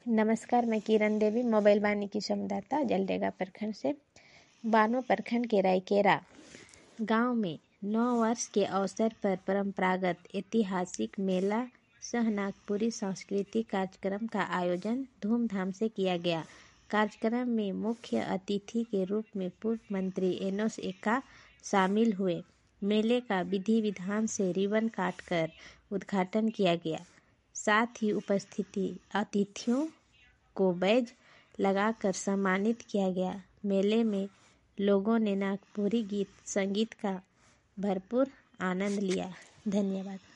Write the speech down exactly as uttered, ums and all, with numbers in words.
नमस्कार, मैं किरण देवी मोबाइल वानी की संवाददाता जलडेगा प्रखंड से। बानो प्रखंड के रायकेरा गांव में नौ वर्ष के अवसर पर परंपरागत ऐतिहासिक मेला सह नागपुरी सांस्कृतिक कार्यक्रम का आयोजन धूमधाम से किया गया। कार्यक्रम में मुख्य अतिथि के रूप में पूर्व मंत्री एनोस एक्का शामिल हुए। मेले का विधि विधान से रिबन काटकर उद्घाटन किया गया। साथ ही उपस्थित अतिथियों को बैज लगाकर सम्मानित किया गया। मेले में लोगों ने नागपुरी गीत संगीत का भरपूर आनंद लिया। धन्यवाद।